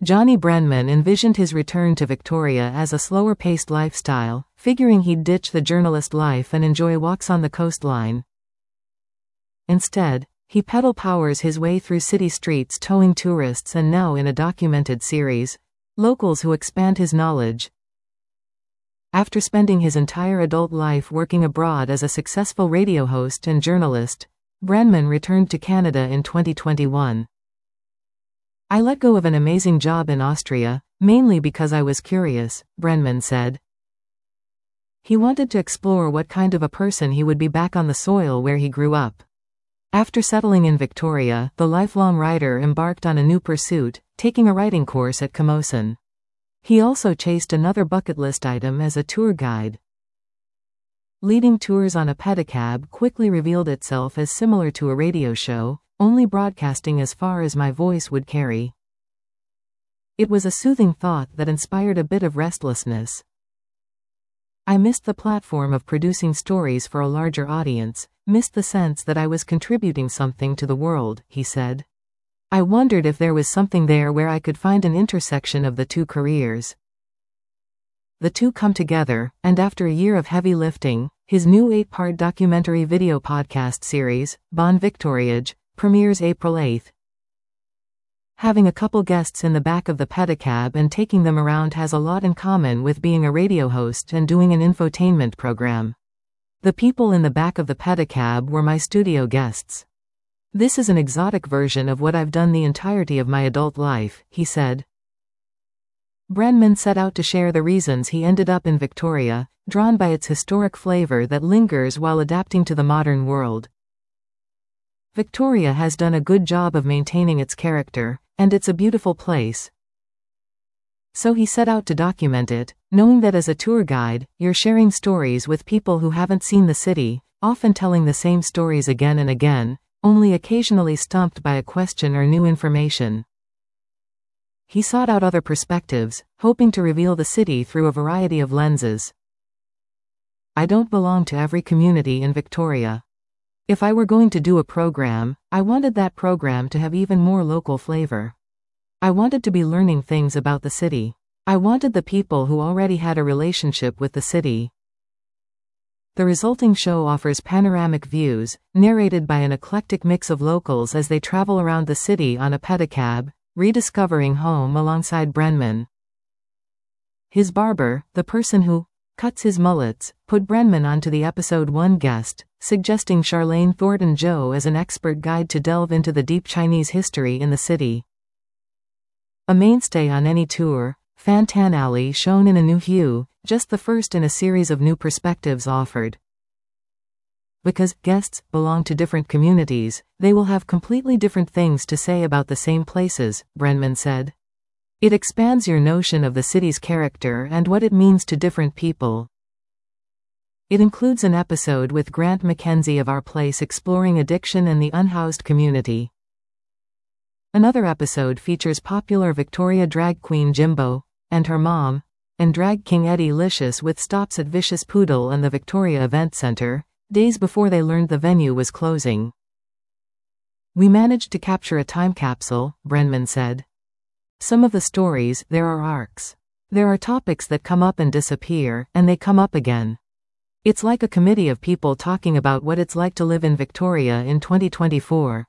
Johnny Brenman envisioned his return to Victoria as a slower-paced lifestyle, figuring he'd ditch the journalist life and enjoy walks on the coastline. Instead, he pedal powers his way through city streets towing tourists, and now in a documented series, locals who expand his knowledge. After spending his entire adult life working abroad as a successful radio host and journalist, Brenman returned to Canada in 2021. "I let go of an amazing job in Austria, mainly because I was curious," Brenman said. He wanted to explore what kind of a person he would be back on the soil where he grew up. After settling in Victoria, the lifelong writer embarked on a new pursuit, taking a writing course at Camosun. He also chased another bucket list item as a tour guide. Leading tours on a pedicab quickly revealed itself as similar to a radio show, only broadcasting as far as my voice would carry. It was a soothing thought that inspired a bit of restlessness. I missed the platform of producing stories for a larger audience, missed the sense that I was contributing something to the world, he said. I wondered if there was something there where I could find an intersection of the two careers. The two come together, and after a year of heavy lifting, his new 8-part documentary video podcast series, Bon Victoriage, premieres April 8. Having a couple guests in the back of the pedicab and taking them around has a lot in common with being a radio host and doing an infotainment program. The people in the back of the pedicab were my studio guests. This is an exotic version of what I've done the entirety of my adult life, he said. Brenman set out to share the reasons he ended up in Victoria, drawn by its historic flavor that lingers while adapting to the modern world. Victoria has done a good job of maintaining its character, and it's a beautiful place. So he set out to document it, knowing that as a tour guide, you're sharing stories with people who haven't seen the city, often telling the same stories again and again, only occasionally stumped by a question or new information. He sought out other perspectives, hoping to reveal the city through a variety of lenses. I don't belong to every community in Victoria. If I were going to do a program, I wanted that program to have even more local flavor. I wanted to be learning things about the city. I wanted the people who already had a relationship with the city. The resulting show offers panoramic views, narrated by an eclectic mix of locals as they travel around the city on a pedicab, rediscovering home alongside Brenman. His barber, the person who cuts his mullets, put Brenman onto the episode 1 guest, suggesting Charlene Thornton Joe as an expert guide to delve into the deep Chinese history in the city. A mainstay on any tour, Fan Tan Alley shone in a new hue, just the first in a series of new perspectives offered. Because guests belong to different communities, they will have completely different things to say about the same places, Brenman said. It expands your notion of the city's character and what it means to different people. It includes an episode with Grant McKenzie of Our Place exploring addiction and the unhoused community. Another episode features popular Victoria drag queen Jimbo and her mom, and drag king Eddie Licious with stops at Vicious Poodle and the Victoria Event Centre, days before they learned the venue was closing. We managed to capture a time capsule, Brenman said. Some of the stories, there are arcs. There are topics that come up and disappear, and they come up again. It's like a committee of people talking about what it's like to live in Victoria in 2024.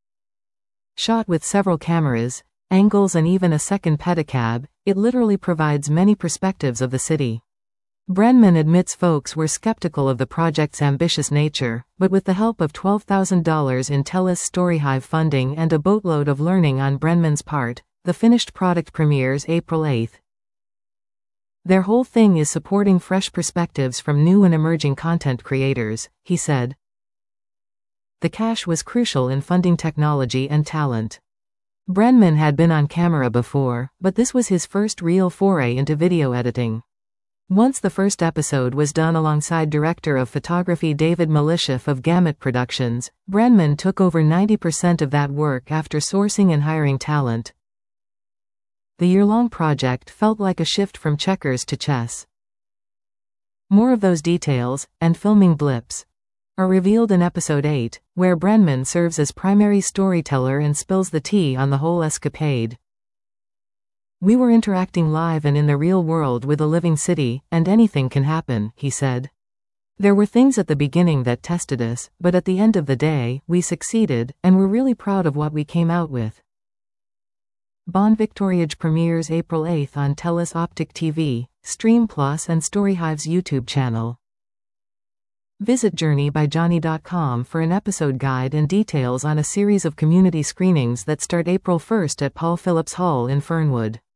Shot with several cameras, angles and even a second pedicab, it literally provides many perspectives of the city. Brenman admits folks were skeptical of the project's ambitious nature, but with the help of $12,000 in TELUS StoryHive funding and a boatload of learning on Brenman's part, the finished product premieres April 8. Their whole thing is supporting fresh perspectives from new and emerging content creators, he said. The cash was crucial in funding technology and talent. Brenman had been on camera before, but this was his first real foray into video editing. Once the first episode was done alongside director of photography David Malishef of Gamut Productions, Brenman took over 90% of that work after sourcing and hiring talent. The year-long project felt like a shift from checkers to chess. More of those details, and filming blips, are revealed in episode 8, where Brenman serves as primary storyteller and spills the tea on the whole escapade. We were interacting live and in the real world with a living city, and anything can happen, he said. There were things at the beginning that tested us, but at the end of the day, we succeeded, and we're really proud of what we came out with. Bond Victoriage premieres April 8 on TELUS Optic TV, Stream Plus and Storyhive's YouTube channel. Visit JourneyByJohnny.com for an episode guide and details on a series of community screenings that start April 1 at Paul Phillips Hall in Fernwood.